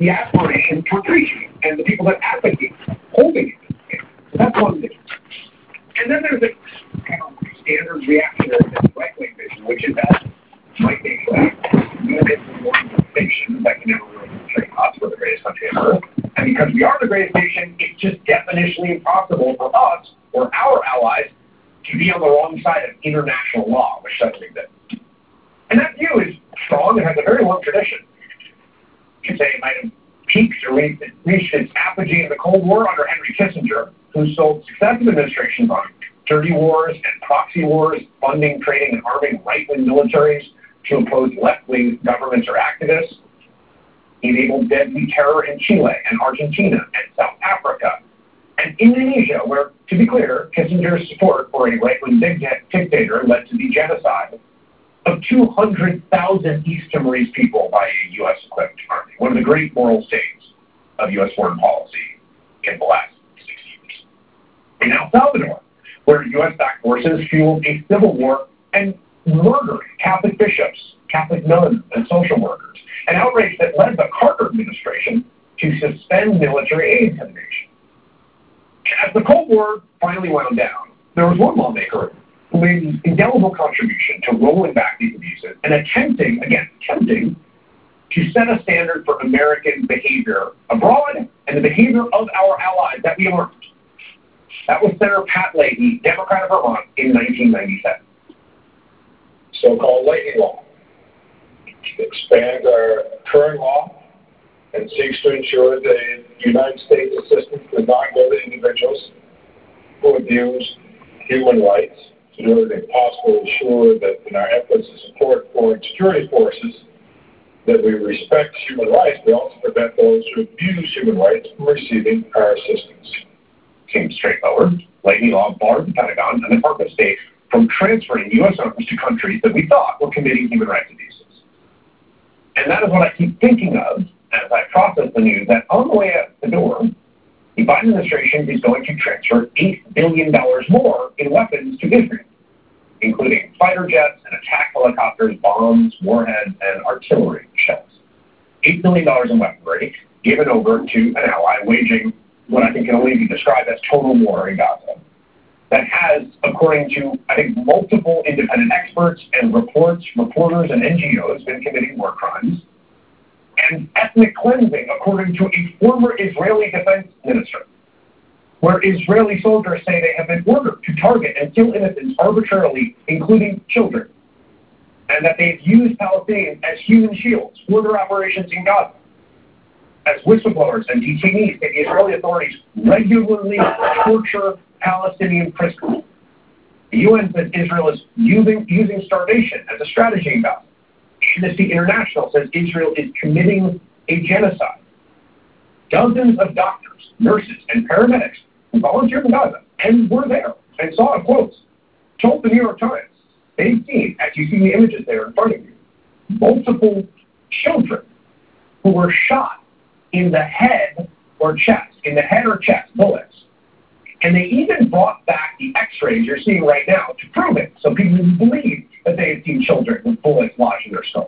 the aspiration for preaching and the people that advocate holding it. That's one thing. And then there's a kind of standard reactionary right-wing vision, which is that might make more distinction that can never really portray us for the greatest country on earth. And because we are the greatest nation, it's just definitionally impossible for us or our allies to be on the wrong side of international law, which doesn't exist. And that view is strong and has a very long tradition. You could say it might have peaked or reached its apogee in the Cold War under Henry Kissinger, who sold successive administrations on dirty wars and proxy wars, funding, training, and arming right-wing militaries to oppose left-wing governments or activists. He enabled deadly terror in Chile and Argentina and South Africa and Indonesia, where, to be clear, Kissinger's support for a right-wing dictator led to the genocide of 200,000 East Timorese people by a U.S.-equipped army, one of the great moral states of U.S. foreign policy in the last 60 years. In El Salvador, where U.S.-backed forces fueled a civil war and murdered Catholic bishops, Catholic nuns, and social workers, an outrage that led the Carter administration to suspend military aid to the nation. As the Cold War finally wound down, there was one lawmaker who made an indelible contribution to rolling back these abuses and attempting to set a standard for American behavior abroad and the behavior of our allies that we armed. That was Senator Pat Leahy, Democrat of Vermont, in 1997. So-called Leahy Law expands our current law and seeks to ensure that the United States assistance does not go to individuals who abuse human rights in order to possibly ensure that in our efforts to support foreign security forces that we respect human rights, we also prevent those who abuse human rights from receiving our assistance. Seems straightforward. Leahy Law barred the Pentagon and the Department of State from transferring U.S. arms to countries that we thought were committing human rights abuses. And that is what I keep thinking of as I process the news that on the way out the door, the Biden administration is going to transfer $8 billion more in weapons to Israel, including fighter jets and attack helicopters, bombs, warheads, and artillery shells. $8 billion in weaponry given over to an ally waging what I think can only be described as total war in Gaza. That has, according to, I think, multiple independent experts and reporters and NGOs, been committing war crimes, and ethnic cleansing, according to a former Israeli defense minister, where Israeli soldiers say they have been ordered to target and kill innocents arbitrarily, including children, and that they've used Palestinians as human shields for their operations in Gaza. As whistleblowers and detainees, the Israeli authorities regularly torture Palestinian prisoners. The UN says Israel is using starvation as a strategy in Gaza. Amnesty International says Israel is committing a genocide. Dozens of doctors, nurses, and paramedics who volunteered in Gaza and were there and saw up close told the New York Times they've seen, as you see the images there in front of you, multiple children who were shot in the head or chest, bullets. And they even brought back the x-rays you're seeing right now to prove it, so people believe that they had seen children with bullets lodged in their skulls.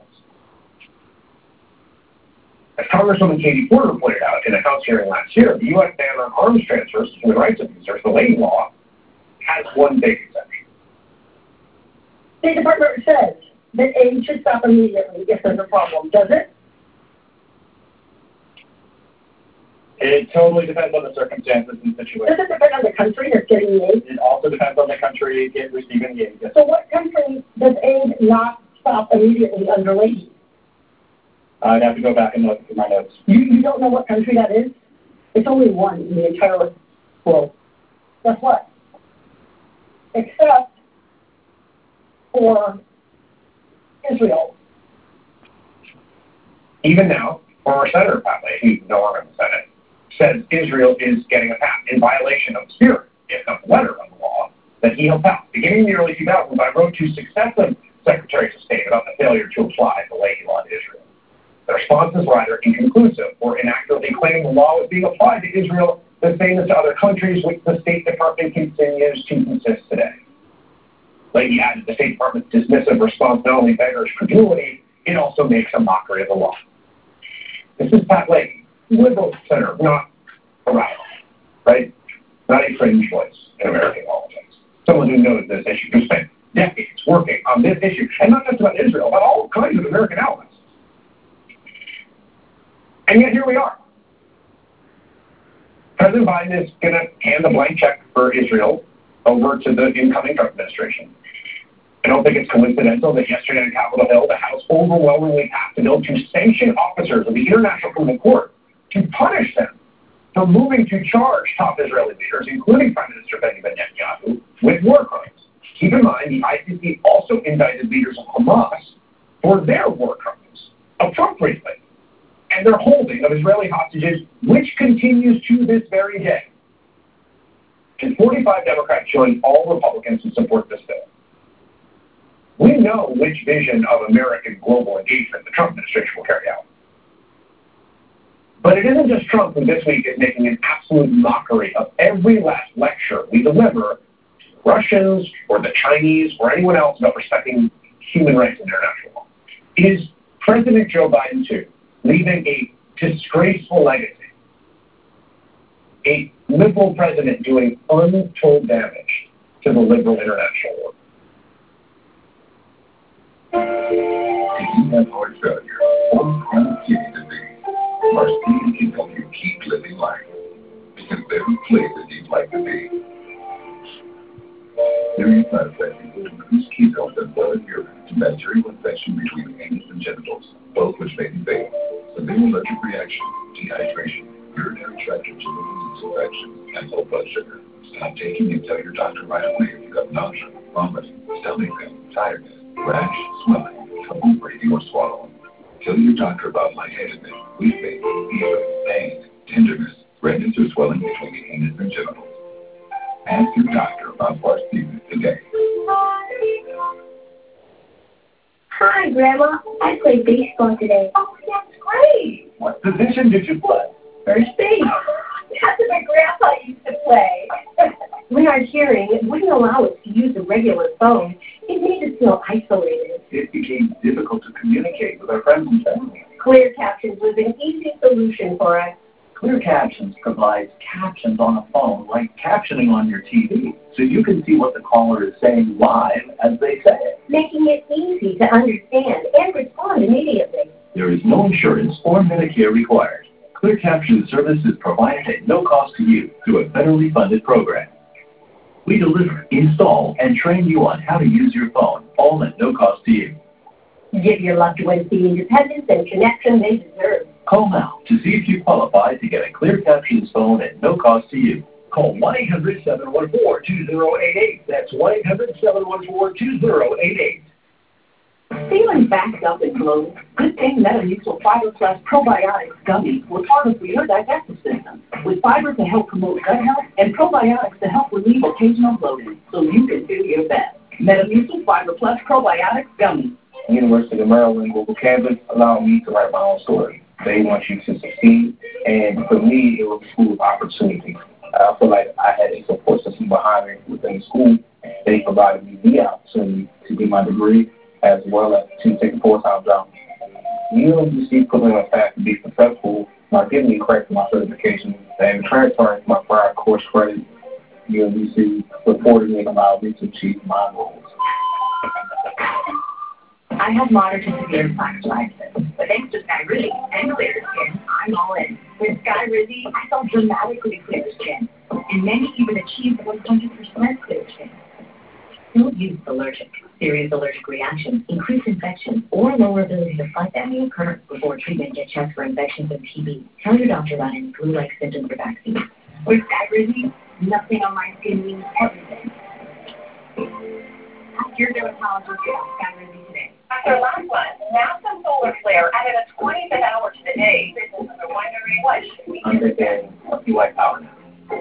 As Congresswoman Katie Porter pointed out in a House hearing last year, the U.S. ban on arms transfers to human rights abusers, the Leahy Law, has one big exception. The State Department says that aid should stop immediately if there's a problem, does it? It totally depends on the circumstances and situation. Does it depend on the country that's getting the aid? It also depends on the country receiving the aid. Yes. So what country does aid not stop immediately under Leahy? I'd have to go back and look through my notes. You don't know what country that is? It's only one in the entire world. Guess what? Except for Israel. Even now, former Senator Pat Leahy, who's no longer in the Senate, says Israel is getting a pass in violation of the spirit, if not the letter of the law, that he helped out. Beginning in the early 2000s, I wrote to successive Secretaries of State about the failure to apply the Leahy Law to Israel. The responses were either inconclusive or inaccurately claiming the law was being applied to Israel the same as to other countries, which the State Department continues to insist today. Leahy added the State Department's dismissive response not only beggars credulity, it also makes a mockery of the law. This is Pat Leahy, liberal center, not a radical, right? Not a fringe voice in American politics. Someone who knows this issue, who spent decades working on this issue, and not just about Israel, but all kinds of American allies. And yet here we are. President Biden is going to hand the blank check for Israel over to the incoming Trump administration. I don't think it's coincidental that yesterday on Capitol Hill, the House overwhelmingly passed a bill to sanction officers of the International Criminal Court to punish them for moving to charge top Israeli leaders, including Prime Minister Benjamin Netanyahu, with war crimes. Keep in mind, the ICC also indicted leaders of Hamas for their war crimes appropriately, and their holding of Israeli hostages, which continues to this very day. And 45 Democrats joined all Republicans to support this bill. We know which vision of American global engagement the Trump administration will carry out. But it isn't just Trump who this week is making an absolute mockery of every last lecture we deliver to Russians or the Chinese or anyone else about respecting human rights and international law. It is President Joe Biden, too, leaving a disgraceful legacy. A liberal president doing untold damage to the liberal international order. If you have heart failure or chronic kidney disease, Marceline can help you keep living life. Because every place that you'd like to be. Serious side effects include increased ketones and blood and urine to bacterial infection between the anus and genitals, both which may be fatal. Severe allergic reaction, dehydration, urinary tract or genital infection, and low blood sugar. Stop taking and tell your doctor right away if you have nausea, vomiting, stomach pain, tiredness, rash, swelling, trouble breathing or swallowing. Tell your doctor about lightheadedness, weeping, fever, pain, tenderness, redness or swelling between the anus and genitals. Ask your doctor about Barsteven today. Hi, Grandma. I played baseball today. Oh, that's great. What position did you play? First base. That's what my grandpa used to play. When our hearing wouldn't allow us to use a regular phone, it made us feel isolated. It became difficult to communicate with our friends and family. Clear Captions was an easy solution for us. Clear Captions provides captions on a phone, like captioning on your TV, so you can see what the caller is saying live as they say it. Making it easy to understand and respond immediately. There is no insurance or Medicare required. Clear Captions service is provided at no cost to you through a federally funded program. We deliver, install, and train you on how to use your phone, all at no cost to you. Give your loved ones the independence and connection they deserve. Call now to see if you qualify to get a Clear Captions phone at no cost to you. Call 1-800-714-2088. That's 1-800-714-2088. Feeling backed up and bloated? Good thing Metamucil Fiber Plus Probiotics Gummies were part of your digestive system, with fiber to help promote gut health and probiotics to help relieve occasional bloating, so you can feel your best. Metamucil Fiber Plus Probiotics Gummies. University of Maryland Global Campus allowed me to write my own story. They want you to succeed, and for me, it was a school of opportunity. I feel like I had a support system behind me within the school. They provided me the opportunity to get my degree, as well as to take a full-time job. UMBC put me on a path to be successful by giving me credit for my certification and transferring my prior course credit. UMBC supported me and allowed me to achieve my goals. I have moderate to severe plaque psoriasis, but thanks to Skyrizi and Clear Skin, I'm all in. With Skyrizi, I saw dramatically clear skin, and many even achieved 100% clear skin. Don't use allergic, serious allergic reactions, increased infection, or lower ability to fight that may occur before treatment. Get checked for infections and TB. Tell your doctor about any flu-like symptoms or vaccines. With Skyrizi, nothing on my skin means everything. Ask your dermatologist about Skyrizi today. After last one, NASA solar flare added a 25th hour to the day. Businesses are wondering what should we do. Understand white power now.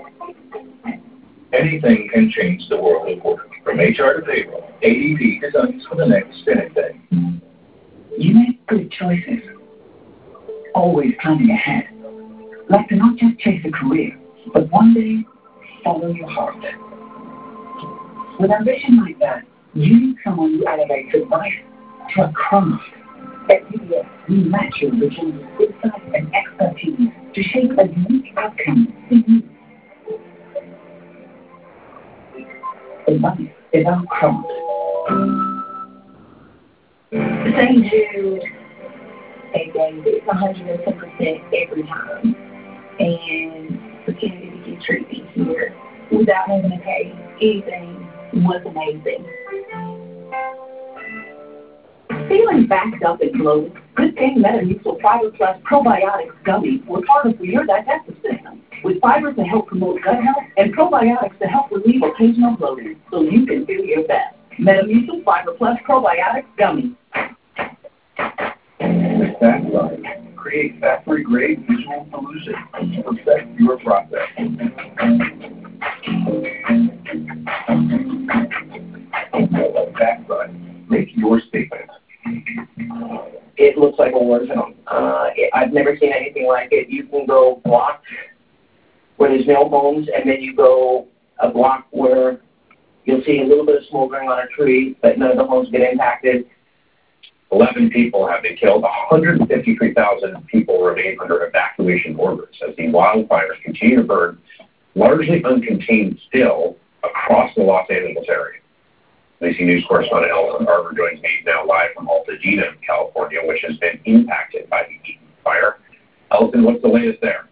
Anything can change the world of work. From HR to payroll, ADP designs for the next anything. You make good choices. Always planning ahead. Like to not just chase a career, but one day follow your heart. With ambition like that, you need someone who elevates advice to a craft that you CBS, we match your original insight and expertise to shape a unique outcome for you. Life is our craft. St. Jude and David, it's 110% every time. And the community can treat me here without having to pay anything was amazing. Feeling backed up and bloated? Good Thing Metamucil Fiber Plus Probiotics Gummies were part of your digestive system, with fibers to help promote gut health and probiotics to help relieve occasional bloating, so you can feel your best. Metamucil Fiber Plus Probiotics Gummies. With that line, create factory grade visual solutions to perfect your process. Backside, make your statement. It looks like a war zone. I've never seen anything like it. You can go blocks where there's no homes, and then you go a block where you'll see a little bit of smoldering on a tree, but none of the homes get impacted. 11 people have been killed. 153,000 people remain under evacuation orders as the wildfires continue to burn, largely uncontained still, across the Los Angeles area. NBC News correspondent Ellison Barber joins me now live from Altadena, California, which has been impacted by the Eaton fire. Ellison, what's the latest there?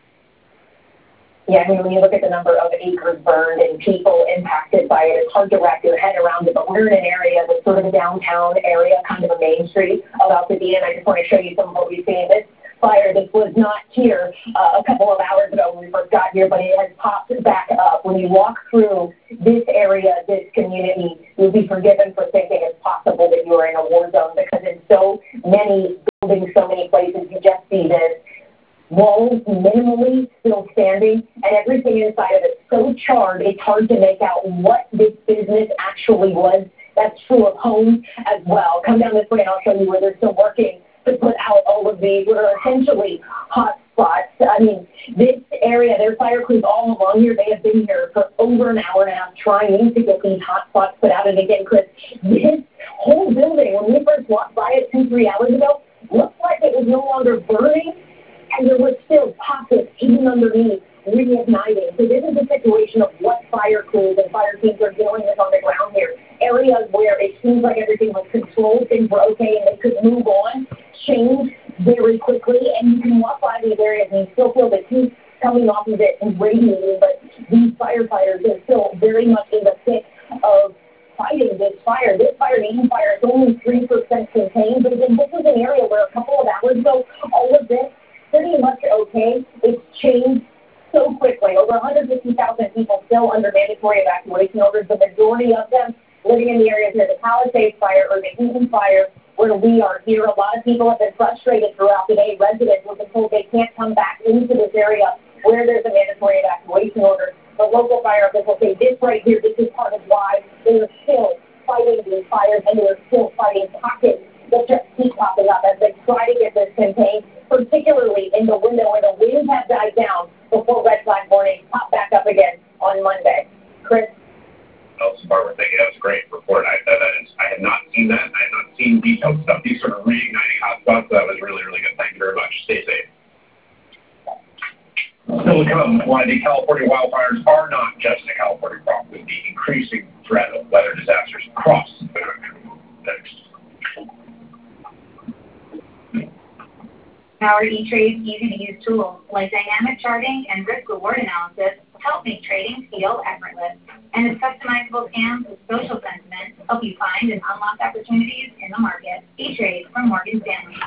Yeah, I mean, when you look at the number of acres burned and people impacted by it, it's hard to wrap your head around it, but we're in an area that's sort of a downtown area, kind of a main street of Altadena, and I just want to show you some of what we've seen. This fire, this was not here a couple of hours ago when we first got here, but it has popped back up. When you walk through this area, this community, you'll be forgiven for thinking it's possible that you are in a war zone, because in so many buildings, so many places, you just see this. Walls minimally still standing, and everything inside of it so charred, it's hard to make out what this business actually was. That's true of homes as well. Come down this way and I'll show you where they're still working to put out all of these, what are essentially hot spots. I mean, this area, there's fire crews all along here. They have been here for over an hour and a half trying to get these hot spots put out. And again, Chris, this whole building, when we first walked by it 2-3 hours ago, looked like it was no longer burning, and there were still pockets even underneath reigniting. So this is a situation of what fire crews and fire teams are dealing with on the ground here. Areas where it seems like everything was controlled, things were okay, and they could move on, change very quickly, and you can walk by these areas and you still feel the heat coming off of it and radiating, but these firefighters are still very much in the thick of fighting this fire. This fire, the Eaton fire, is only 3% contained, but again, this was an area where a couple of hours ago, all of this pretty much okay. It's changed so quickly. Over 150,000 people still under mandatory evacuation orders, the majority of them living in the areas near the Palisades fire or the Eaton fire where we are here. A lot of people have been frustrated throughout the day. Residents have been told they can't come back into this area where there's a mandatory evacuation order. The local fire officials say this right here, this is part of why they are still fighting these fires, and they are still fighting pockets that just keep popping up as they try to get this contained, particularly in the window where the winds have died down before red flag warnings pop back up again on Monday. Chris? Ellison Barber, thank you. That was a great report. I had not seen that. I had not seen detailed stuff. These sort of reigniting hotspots. That was really, really good. Thank you very much. Stay safe. Still to come, why the California wildfires are not just a California problem, with the increasing threat of weather disasters across the country. Next. Our E-Trade's easy-to-use tools like dynamic charting and risk-reward analysis help make trading feel effortless. And its customizable scans with social sentiment help you find and unlock opportunities in the market. E-Trade from Morgan Stanley.